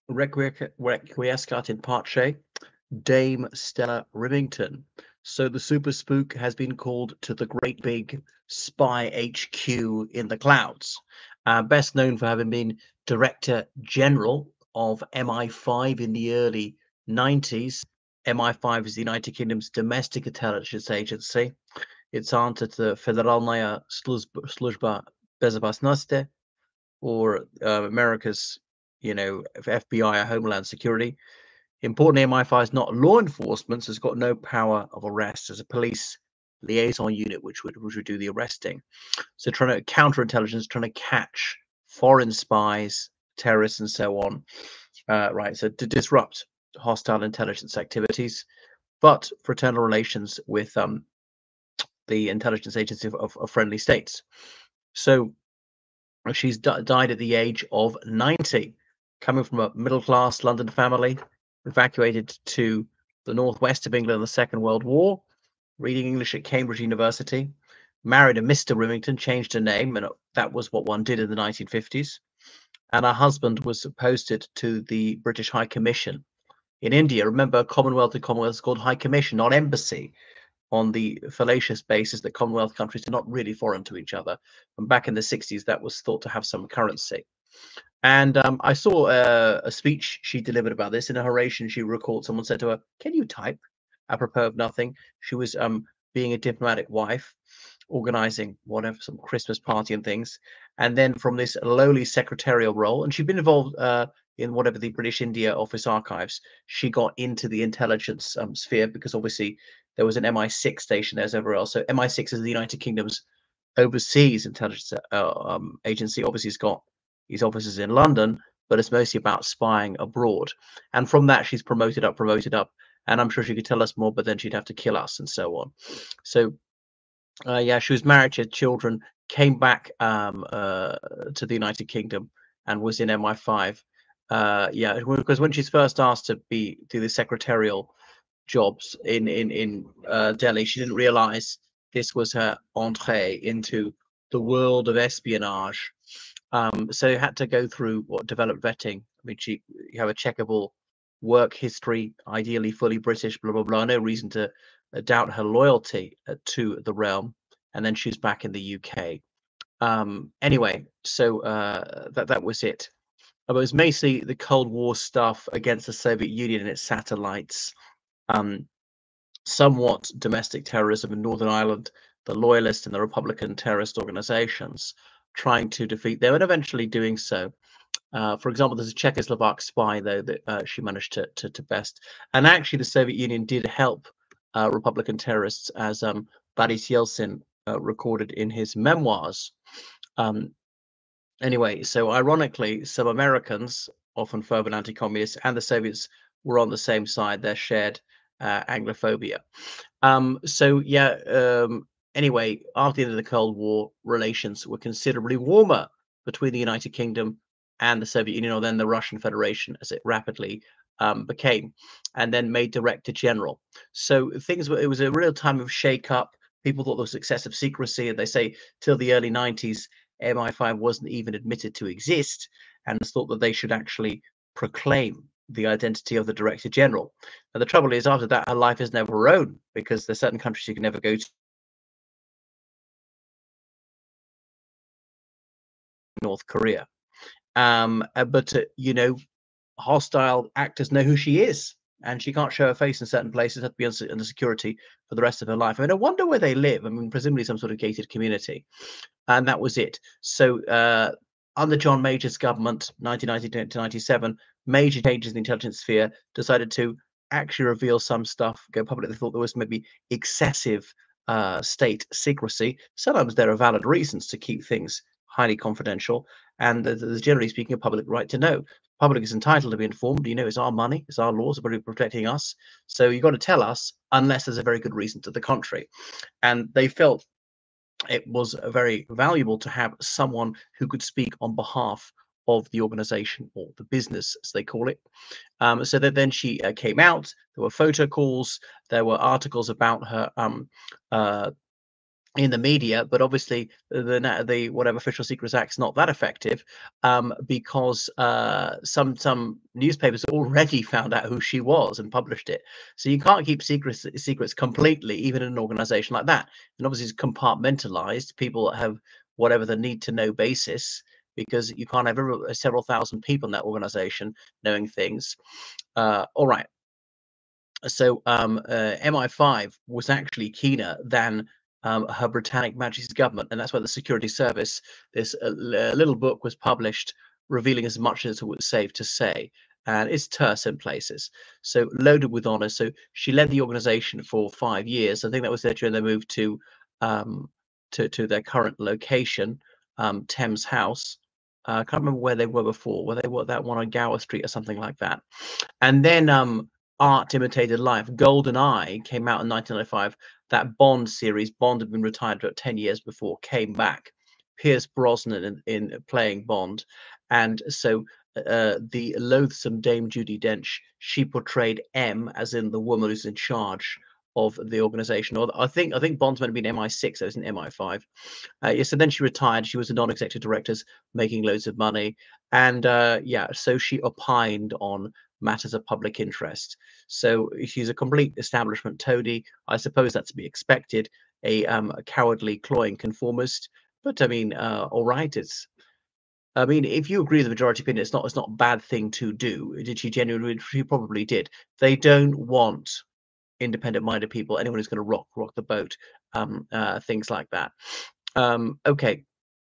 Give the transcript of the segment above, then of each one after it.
Requiescat in Pace, Dame Stella Rimington. So the super spook has been called to the great big spy HQ in the clouds. Best known for having been Director General of MI5 in the early 90s. MI5 is the United Kingdom's domestic intelligence agency. It's answer to Federalnaya Sluzba Bezopasnosti, or America's, FBI or Homeland Security. Importantly, MI5 is not law enforcement, so it's got no power of arrest as a police liaison unit, which would do the arresting. So trying to counterintelligence, trying to catch foreign spies, terrorists, and so on. Right, so to disrupt hostile intelligence activities, but fraternal relations with the intelligence agency of friendly states. So she's died at the age of 90, coming from a middle-class London family, evacuated to the northwest of England in the Second World War, reading English at Cambridge University, married a Mr. Rimington, changed her name, and that was what one did in the 1950s. And her husband was posted to the British High Commission in India. Remember, Commonwealth is called High Commission, not embassy, on the fallacious basis that Commonwealth countries are not really foreign to each other. And back in the 60s, that was thought to have some currency. And I saw a speech she delivered about this. In a oration, she recalled someone said to her, "Can you type?" Apropos of nothing. She was being a diplomatic wife, organizing whatever, some Christmas party and things. And then from this lowly secretarial role, and she'd been involved in whatever the British India Office archives, she got into the intelligence sphere because obviously there was an MI6 station there as everywhere else. So MI6 is the United Kingdom's overseas intelligence agency. Obviously, it's got these offices in London, but it's mostly about spying abroad. And from that, she's promoted up. And I'm sure she could tell us more, but then she'd have to kill us and so on. So, yeah, she was married, she had children, came back to the United Kingdom and was in MI5. Yeah, because when she's first asked to do the secretarial jobs in Delhi, she didn't realize this was her entree into the world of espionage. So you had to go through what developed vetting. I mean, you have a checkable work history, ideally fully British, blah blah blah. No reason to doubt her loyalty to the realm. And then she's back in the UK. Anyway, so that was it. It was mostly the Cold War stuff against the Soviet Union and its satellites. Somewhat domestic terrorism in Northern Ireland, the Loyalist and the Republican terrorist organizations trying to defeat them and eventually doing so. For example, there's a Czechoslovak spy, though, that she managed to best. And actually, the Soviet Union did help Republican terrorists, as Boris Yeltsin recorded in his memoirs. Anyway, so ironically, some Americans, often fervent anti-communists, and the Soviets were on the same side. Their shared Anglophobia. So yeah. Anyway, after the end of the Cold War, relations were considerably warmer between the United Kingdom and the Soviet Union, or then the Russian Federation, as it rapidly became, and then made Director General. So it was a real time of shake-up. People thought there was excessive secrecy, and they say till the early 90s, MI5 wasn't even admitted to exist, and thought that they should actually proclaim the identity of the Director General. And the trouble is, after that, her life is never her own, because there's certain countries you can never go to. North Korea. But hostile actors know who she is, and she can't show her face in certain places. Have to be under security for the rest of her life. I mean, I wonder where they live. I mean, presumably some sort of gated community, and that was it. So under John Major's government, 1990 to 97, major changes in the intelligence sphere, decided to actually reveal some stuff, go public. They thought there was maybe excessive state secrecy. Sometimes there are valid reasons to keep things highly confidential, and there's generally speaking a public right to know. Public is entitled to be informed. It's our money, it's our laws, are protecting us. So you've got to tell us unless there's a very good reason to the contrary. And they felt it was very valuable to have someone who could speak on behalf of the organization, or the business, as they call it. So that then she came out. There were photo calls. There were articles about her in the media, but obviously the whatever Official Secrets Act's not that effective, because some newspapers already found out who she was and published it. So you can't keep secrets completely, even in an organization like that. And obviously it's compartmentalized. People have whatever the need to know basis, because you can't have several thousand people in that organization knowing things. All right. So MI5 was actually keener than Her Britannic Majesty's government, and that's why the Security Service, this little book was published revealing as much as it was safe to say, and it's terse in places. So loaded with honors. So she led the organization for 5 years. I think that was there during their move um, to their current location, Thames House. I can't remember where they were before. Were they that one on Gower Street or something like that? And then Art Imitated Life. Golden Eye came out in 1995. That Bond series, Bond had been retired about 10 years before, came back. Pierce Brosnan in playing Bond. And so the loathsome Dame Judi Dench, she portrayed M, as in the woman who's in charge of the organization. Or I think Bond's meant to be in MI6, so it's in MI5. Yeah, so then she retired. She was a non-executive director, making loads of money. And yeah, so she opined on matters of public interest. So she's a complete establishment toady. I suppose that's to be expected. A cowardly, cloying conformist. But I mean, all right. I mean, if you agree with the majority opinion, it's not a bad thing to do. Did she genuinely? She probably did. They don't want independent-minded people, anyone who's going to rock the boat, things like that. Okay,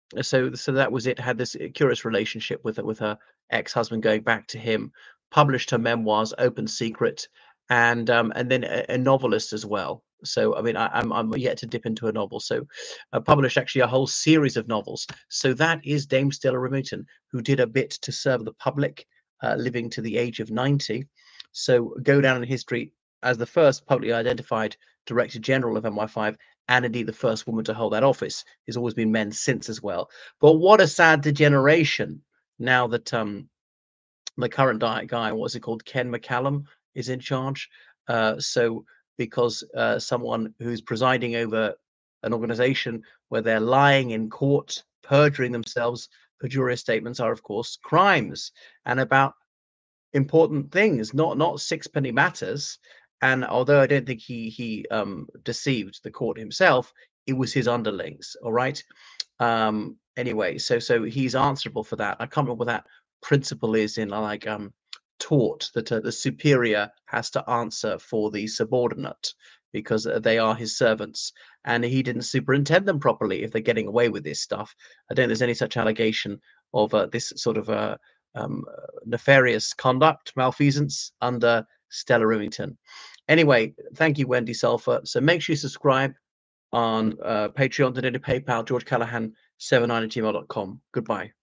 so that was it. Had this curious relationship with her ex-husband, going back to him. Published her memoirs, Open Secret, and then a novelist as well. So I mean, I'm yet to dip into a novel. So published actually a whole series of novels. So that is Dame Stella Remington, who did a bit to serve the public, living to the age of 90. So go down in history as the first publicly identified Director General of MI5, and indeed the first woman to hold that office. There's always been men since as well. But what a sad degeneration now that the current guy, what's it called, Ken McCallum, is in charge. So because someone who's presiding over an organization where they're lying in court, perjuring themselves, perjurious statements are, of course, crimes, and about important things, not sixpenny matters. And although I don't think he deceived the court himself, it was his underlings. All right. Anyway, so he's answerable for that. I can't remember what that principle is in like taught that the superior has to answer for the subordinate, because they are his servants, and he didn't superintend them properly if they're getting away with this stuff. I don't think there's any such allegation of this sort of nefarious conduct, malfeasance under Stella Remington. Anyway, thank you, Wendy Sulphur. So make sure you subscribe on Patreon, donate to PayPal, George Callahan 79 at gmail.com. Goodbye.